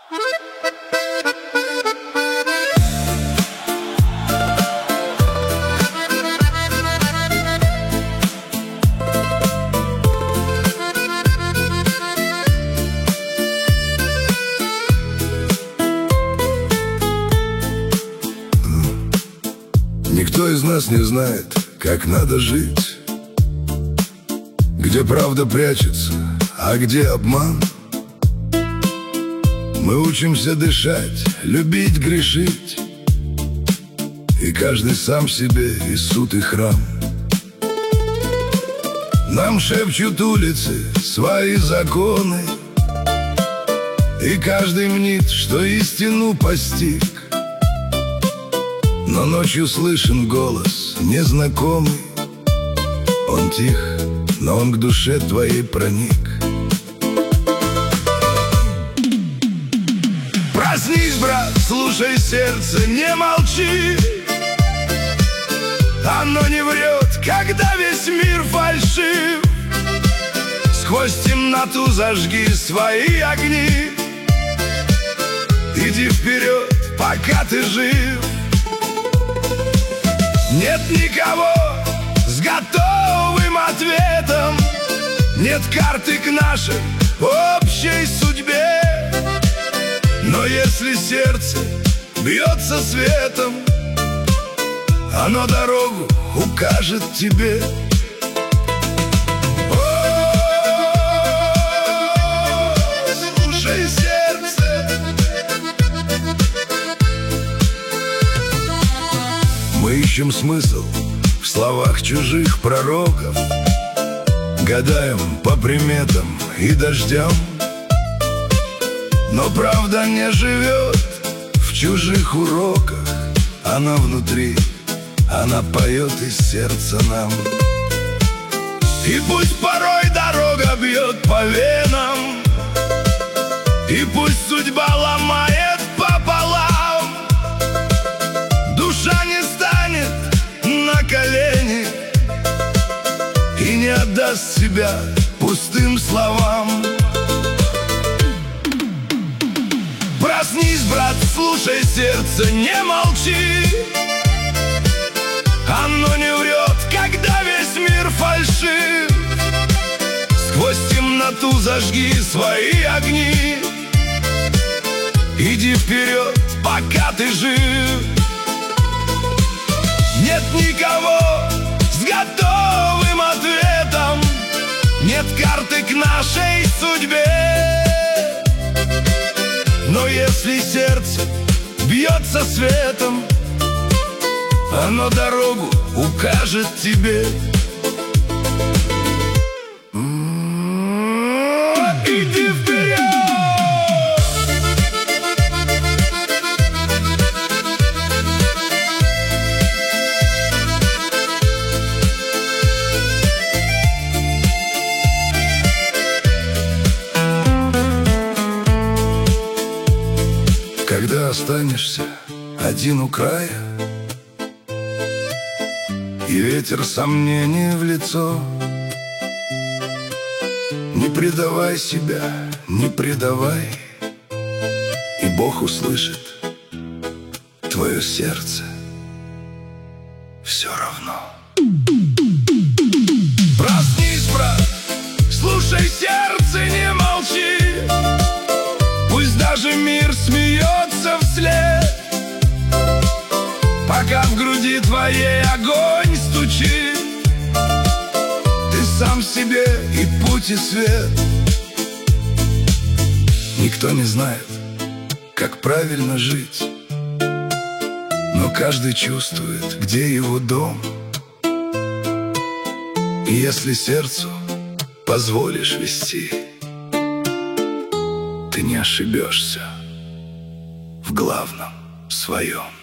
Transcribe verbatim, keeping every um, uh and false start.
Никто из нас не знает, как надо жить, где правда прячется, а где обман. Мы учимся дышать, любить, грешить, и каждый сам себе и суд, и храм. Нам шепчут улицы свои законы, и каждый мнит, что истину постиг. Но ночью слышен голос незнакомый. Он тих, но он к душе твоей проник. Проснись, брат, слушай сердце, не молчи. Оно не врет, когда весь мир фальшив. Сквозь темноту зажги свои огни. Иди вперед, пока ты жив. Нет никого с готовым ответом, нет карты к нашей общей судьбе. Но если сердце бьется светом, оно дорогу укажет тебе. О, слушай сердце. Мы ищем смысл в словах чужих пророков, гадаем по приметам и дождям. Но правда не живет в чужих уроках. Она внутри, она поет из сердца нам. И пусть порой дорога бьет по венам, и пусть судьба ломает пополам, душа не станет на колени и не отдаст себя пустым словам. Проснись, брат, слушай сердце, не молчи. Оно не врет, когда весь мир фальшив. Сквозь темноту зажги свои огни. Иди вперед, пока ты жив. Нет никого с готовым ответом, нет карты к нашей судьбе. Но если сердце бьется светом, оно дорогу укажет тебе. М-м-м, иди вперед! Когда останешься один у края, и ветер сомнений в лицо, не предавай себя, не предавай, и Бог услышит твое сердце все равно. Проснись, брат, слушай сердце, не молчи. Пусть даже мир смеется вслед, пока в груди твоей огонь стучит. Ты сам себе и путь, и свет. Никто не знает, как правильно жить, но каждый чувствует, где его дом. И если сердцу позволишь вести, ты не ошибешься в главном своем.